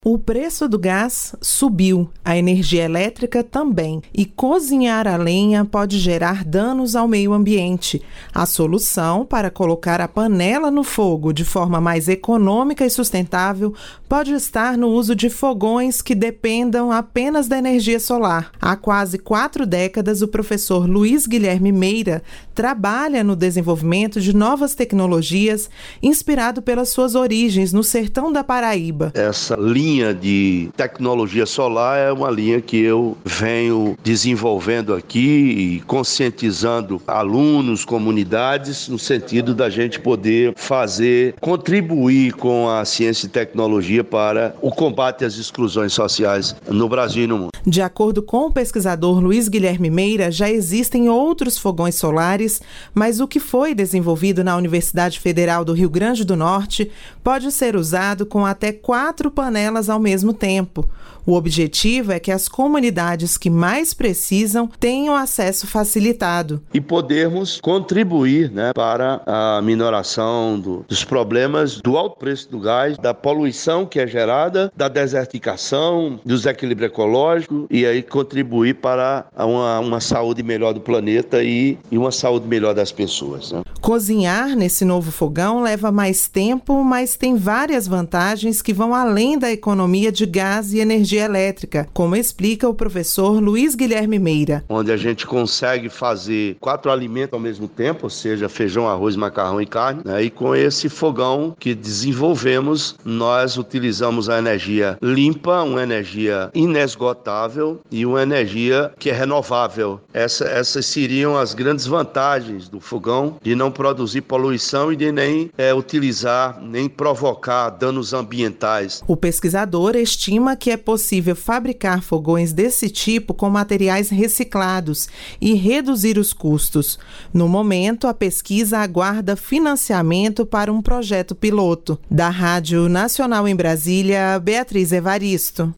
O preço do gás subiu, a energia elétrica também, e cozinhar a lenha pode gerar danos ao meio ambiente. A solução para colocar a panela no fogo de forma mais econômica e sustentável pode estar no uso de fogões que dependam apenas da energia solar. Há quase 4 décadas, o professor Luiz Guilherme Meira trabalha no desenvolvimento de novas tecnologias, inspirado pelas suas origens no sertão da Paraíba. Essa linha de tecnologia solar é uma linha que eu venho desenvolvendo aqui e conscientizando alunos, comunidades, no sentido da gente poder contribuir com a ciência e tecnologia para o combate às exclusões sociais no Brasil e no mundo. De acordo com o pesquisador Luiz Guilherme Meira, já existem outros fogões solares, mas o que foi desenvolvido na Universidade Federal do Rio Grande do Norte pode ser usado com até 4 panelas ao mesmo tempo. O objetivo é que as comunidades que mais precisam tenham acesso facilitado. E podermos contribuir para a minoração dos problemas do alto preço do gás, da poluição que é gerada, da desertificação, do desequilíbrio ecológico e aí contribuir para uma saúde melhor do planeta e uma saúde melhor das pessoas. Cozinhar nesse novo fogão leva mais tempo, mas tem várias vantagens que vão além da economia de gás e energia elétrica, como explica o professor Luiz Guilherme Meira. Onde a gente consegue fazer 4 alimentos ao mesmo tempo, ou seja, feijão, arroz, macarrão e carne, e com esse fogão que desenvolvemos, nós utilizamos a energia limpa, uma energia inesgotável e uma energia que é renovável. Essas seriam as grandes vantagens do fogão, de não produzir poluição e de nem provocar danos ambientais. O pesquisador estima que é possível fabricar fogões desse tipo com materiais reciclados e reduzir os custos. No momento, a pesquisa aguarda financiamento para um projeto piloto. Da Rádio Nacional em Brasília, Beatriz Evaristo.